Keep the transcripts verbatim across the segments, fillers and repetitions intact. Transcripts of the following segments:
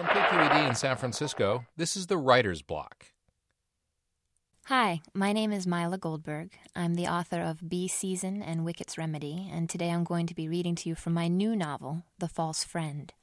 From K Q E D in San Francisco, this is the Writer's Block. Hi, my name is Mila Goldberg. I'm the author of Bee Season and Wicket's Remedy, and today I'm going to be reading to you from my new novel, The False Friend.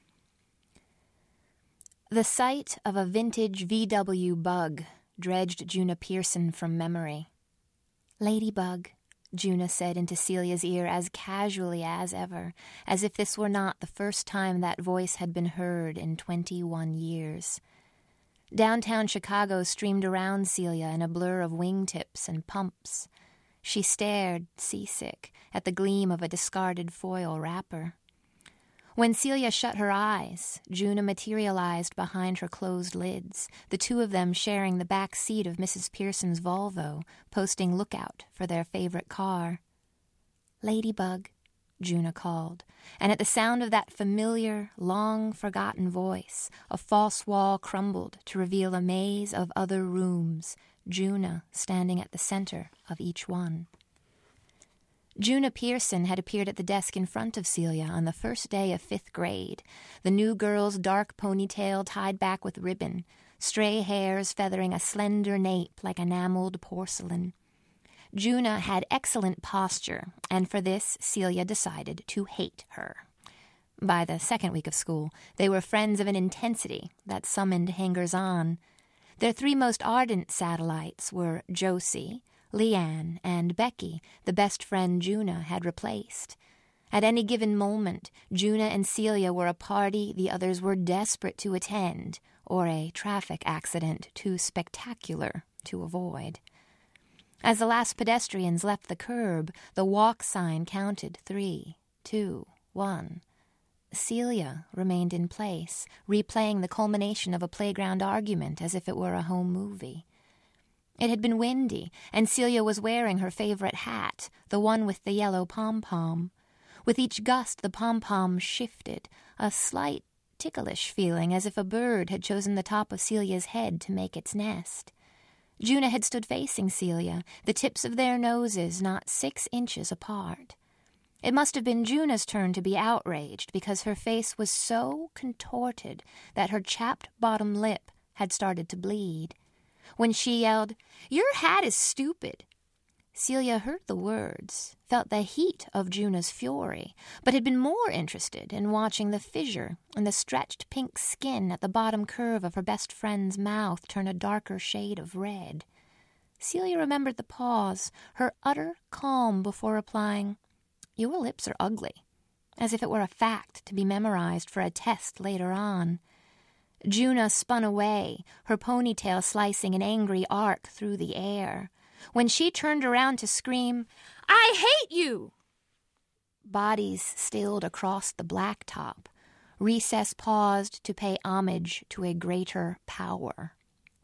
The sight of a vintage V W bug dredged Juna Pearson from memory. "Ladybug," Juna said into Celia's ear as casually as ever, as if this were not the first time that voice had been heard in twenty-one years. Downtown Chicago streamed around Celia in a blur of wingtips and pumps. She stared, seasick, at the gleam of a discarded foil wrapper. When Celia shut her eyes, Juna materialized behind her closed lids, the two of them sharing the back seat of Missus Pearson's Volvo, posting lookout for their favorite car. "Ladybug," Juna called, and at the sound of that familiar, long-forgotten voice, a false wall crumbled to reveal a maze of other rooms, Juna standing at the center of each one. Juna Pearson had appeared at the desk in front of Celia on the first day of fifth grade, the new girl's dark ponytail tied back with ribbon, stray hairs feathering a slender nape like enameled porcelain. Juna had excellent posture, and for this Celia decided to hate her. By the second week of school, they were friends of an intensity that summoned hangers-on. Their three most ardent satellites were Josie, Leanne, and Becky, the best friend Juna had replaced. At any given moment, Juna and Celia were a party the others were desperate to attend, or a traffic accident too spectacular to avoid. As the last pedestrians left the curb, the walk sign counted three, two, one. Celia remained in place, replaying the culmination of a playground argument as if it were a home movie. It had been windy, and Celia was wearing her favorite hat, the one with the yellow pom-pom. With each gust, the pom-pom shifted, a slight ticklish feeling as if a bird had chosen the top of Celia's head to make its nest. Juna had stood facing Celia, the tips of their noses not six inches apart. It must have been Juna's turn to be outraged because her face was so contorted that her chapped bottom lip had started to bleed. When she yelled, "Your hat is stupid," Celia heard the words, felt the heat of Juna's fury, but had been more interested in watching the fissure in the stretched pink skin at the bottom curve of her best friend's mouth turn a darker shade of red. Celia remembered the pause, her utter calm before replying, "Your lips are ugly," as if it were a fact to be memorized for a test later on. Juna spun away, her ponytail slicing an angry arc through the air. When she turned around to scream, "I hate you!" Bodies stilled across the blacktop. Recess paused to pay homage to a greater power.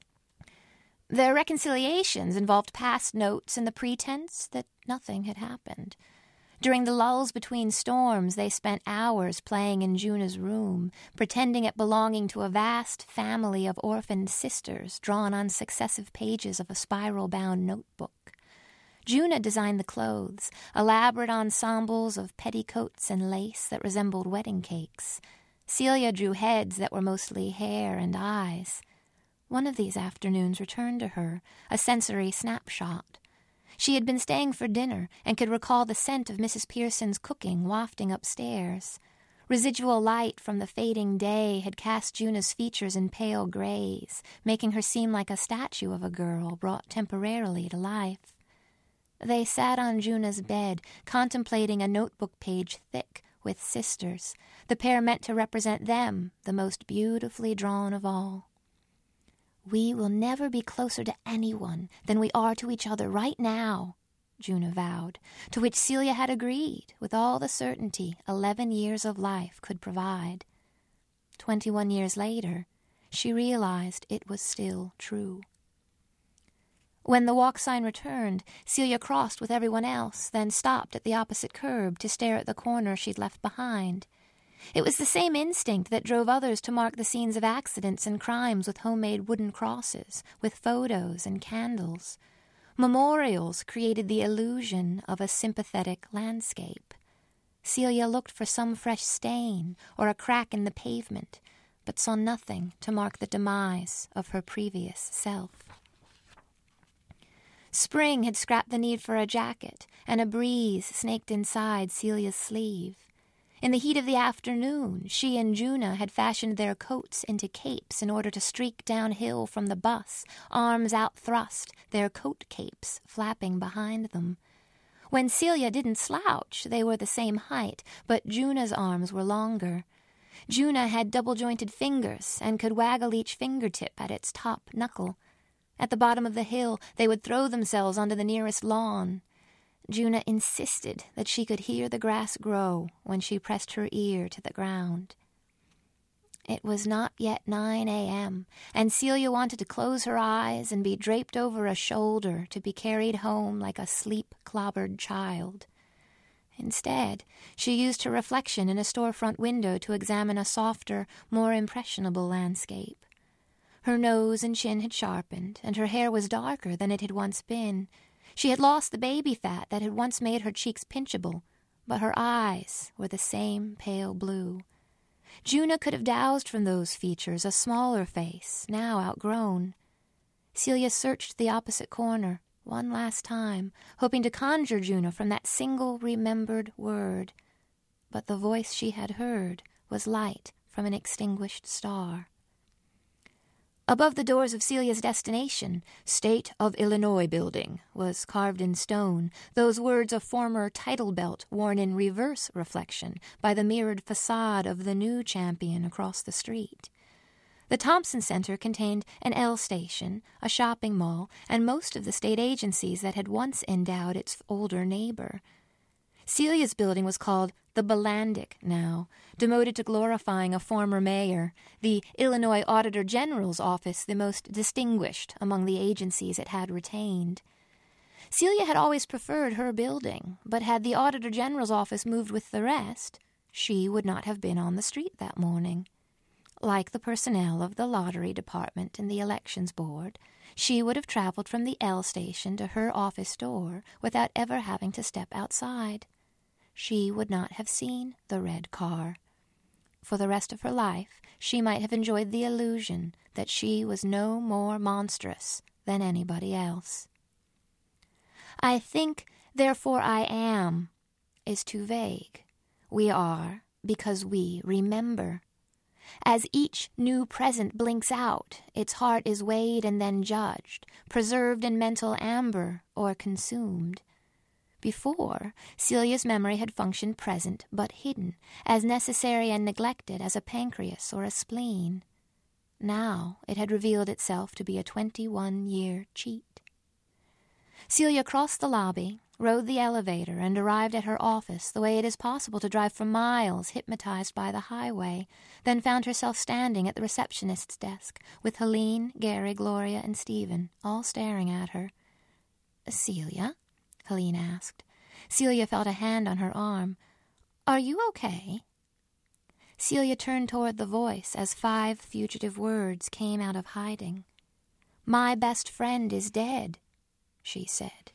Their reconciliations involved past notes and the pretense that nothing had happened. During the lulls between storms, they spent hours playing in Juna's room, pretending it belonging to a vast family of orphaned sisters drawn on successive pages of a spiral-bound notebook. Juna designed the clothes, elaborate ensembles of petticoats and lace that resembled wedding cakes. Celia drew heads that were mostly hair and eyes. One of these afternoons returned to her, a sensory snapshot. She had been staying for dinner and could recall the scent of Missus Pearson's cooking wafting upstairs. Residual light from the fading day had cast Juna's features in pale grays, making her seem like a statue of a girl brought temporarily to life. They sat on Juna's bed, contemplating a notebook page thick with sisters, the pair meant to represent them, the most beautifully drawn of all. "We will never be closer to anyone than we are to each other right now," Juna vowed, to which Celia had agreed with all the certainty eleven years of life could provide. Twenty-one years later, she realized it was still true. When the walk sign returned, Celia crossed with everyone else, then stopped at the opposite curb to stare at the corner she'd left behind. It was the same instinct that drove others to mark the scenes of accidents and crimes with homemade wooden crosses, with photos and candles. Memorials created the illusion of a sympathetic landscape. Celia looked for some fresh stain or a crack in the pavement, but saw nothing to mark the demise of her previous self. Spring had scrapped the need for a jacket, and a breeze snaked inside Celia's sleeve. In the heat of the afternoon, she and Juna had fashioned their coats into capes in order to streak downhill from the bus, arms outthrust, their coat capes flapping behind them. When Celia didn't slouch, they were the same height, but Juna's arms were longer. Juna had double-jointed fingers and could waggle each fingertip at its top knuckle. At the bottom of the hill, they would throw themselves onto the nearest lawn. Juna insisted that she could hear the grass grow when she pressed her ear to the ground. It was not yet nine a.m., and Celia wanted to close her eyes and be draped over a shoulder to be carried home like a sleep-clobbered child. Instead, she used her reflection in a storefront window to examine a softer, more impressionable landscape. Her nose and chin had sharpened, and her hair was darker than it had once been. She had lost the baby fat that had once made her cheeks pinchable, but her eyes were the same pale blue. Juna could have dowsed from those features a smaller face, now outgrown. Celia searched the opposite corner one last time, hoping to conjure Juna from that single remembered word. But the voice she had heard was light from an extinguished star. Above the doors of Celia's destination, State of Illinois Building, was carved in stone, those words a former title belt worn in reverse reflection by the mirrored facade of the new Champion across the street. The Thompson Center contained an L station, a shopping mall, and most of the state agencies that had once endowed its older neighbor. Celia's building was called the Balandic now, demoted to glorifying a former mayor, the Illinois Auditor General's office the most distinguished among the agencies it had retained. Celia had always preferred her building, but had the Auditor General's office moved with the rest, she would not have been on the street that morning. Like the personnel of the lottery department and the elections board, she would have traveled from the L station to her office door without ever having to step outside. She would not have seen the red car. For the rest of her life, she might have enjoyed the illusion that she was no more monstrous than anybody else. I think, therefore I am, is too vague. We are because we remember. As each new present blinks out, its heart is weighed and then judged, preserved in mental amber or consumed. Before, Celia's memory had functioned present but hidden, as necessary and neglected as a pancreas or a spleen. Now it had revealed itself to be a twenty-one-year cheat. Celia crossed the lobby, rode the elevator, and arrived at her office the way it is possible to drive for miles hypnotized by the highway, then found herself standing at the receptionist's desk with Helene, Gary, Gloria, and Stephen, all staring at her. "Celia?" Helene asked. Celia felt a hand on her arm. "Are you okay?" Celia turned toward the voice as five fugitive words came out of hiding. "My best friend is dead," she said.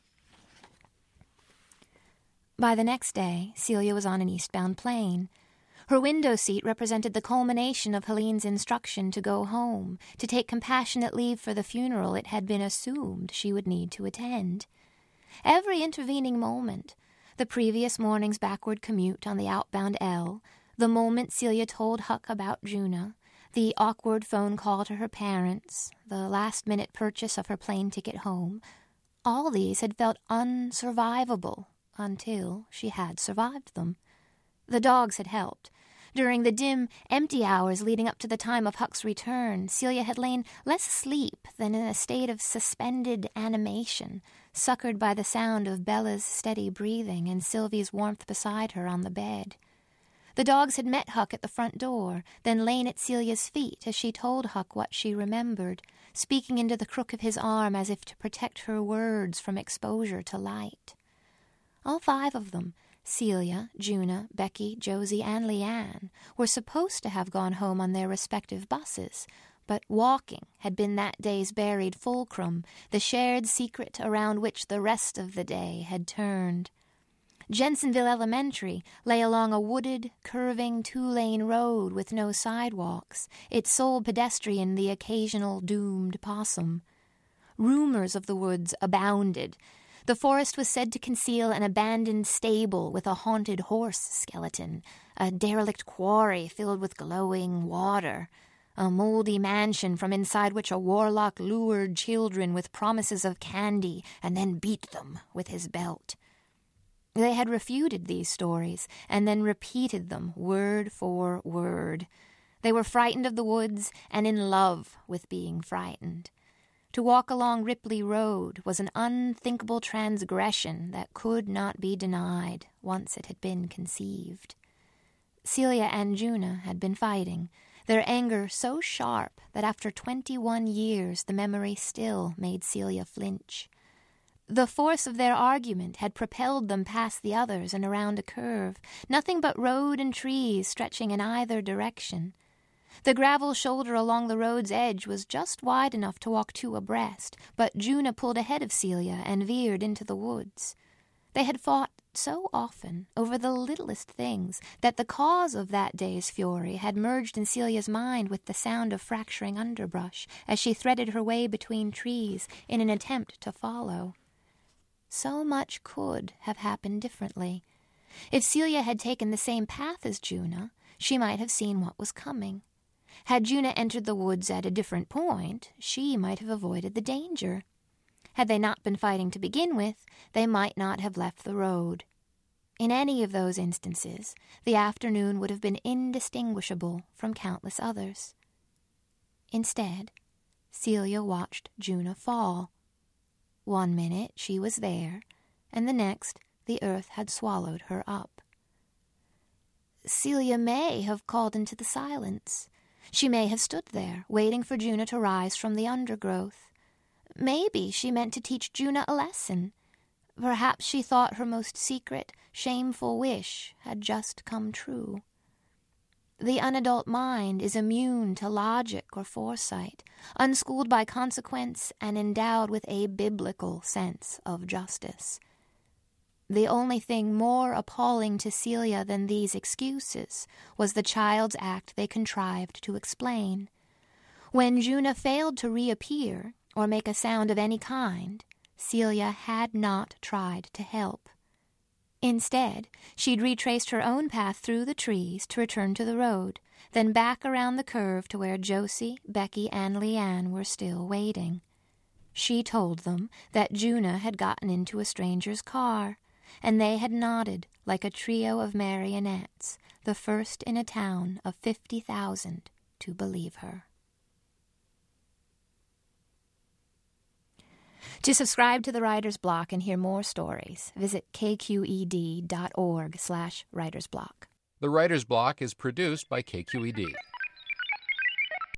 By the next day, Celia was on an eastbound plane. Her window seat represented the culmination of Helene's instruction to go home, to take compassionate leave for the funeral it had been assumed she would need to attend. Every intervening moment, the previous morning's backward commute on the outbound L, the moment Celia told Huck about Juna, the awkward phone call to her parents, the last-minute purchase of her plane ticket home, all these had felt unsurvivable until she had survived them. The dogs had helped. During the dim, empty hours leading up to the time of Huck's return, Celia had lain less asleep than in a state of suspended animation, succored by the sound of Bella's steady breathing and Sylvie's warmth beside her on the bed. The dogs had met Huck at the front door, then lain at Celia's feet as she told Huck what she remembered, speaking into the crook of his arm as if to protect her words from exposure to light. All five of them, Celia, Juna, Becky, Josie, and Leanne, were supposed to have gone home on their respective buses, but walking had been that day's buried fulcrum, the shared secret around which the rest of the day had turned. Jensenville Elementary lay along a wooded, curving two-lane road with no sidewalks, its sole pedestrian the occasional doomed possum. Rumors of the woods abounded. The forest was said to conceal an abandoned stable with a haunted horse skeleton, a derelict quarry filled with glowing water, a moldy mansion from inside which a warlock lured children with promises of candy and then beat them with his belt. They had refuted these stories and then repeated them word for word. They were frightened of the woods and in love with being frightened. To walk along Ripley Road was an unthinkable transgression that could not be denied once it had been conceived. Celia and Juna had been fighting, their anger so sharp that after twenty-one years the memory still made Celia flinch. The force of their argument had propelled them past the others and around a curve, nothing but road and trees stretching in either direction. The gravel shoulder along the road's edge was just wide enough to walk two abreast, but Juna pulled ahead of Celia and veered into the woods. They had fought so often over the littlest things that the cause of that day's fury had merged in Celia's mind with the sound of fracturing underbrush as she threaded her way between trees in an attempt to follow. So much could have happened differently. If Celia had taken the same path as Juna, she might have seen what was coming. Had Juna entered the woods at a different point, she might have avoided the danger. Had they not been fighting to begin with, they might not have left the road. In any of those instances, the afternoon would have been indistinguishable from countless others. Instead, Celia watched Juna fall. One minute she was there, and the next the earth had swallowed her up. Celia may have called into the silence. She may have stood there, waiting for Juna to rise from the undergrowth. Maybe she meant to teach Juna a lesson. Perhaps she thought her most secret, shameful wish had just come true. The unadult mind is immune to logic or foresight, unschooled by consequence and endowed with a biblical sense of justice. The only thing more appalling to Celia than these excuses was the child's act they contrived to explain. When Juna failed to reappear or make a sound of any kind, Celia had not tried to help. Instead, she'd retraced her own path through the trees to return to the road, then back around the curve to where Josie, Becky, and Leanne were still waiting. She told them that Juna had gotten into a stranger's car, and they had nodded like a trio of marionettes, the first in a town of fifty thousand to believe her. To subscribe to the Writer's Block and hear more stories, visit kqed.org slash writersblock. The Writer's Block is produced by K Q E D.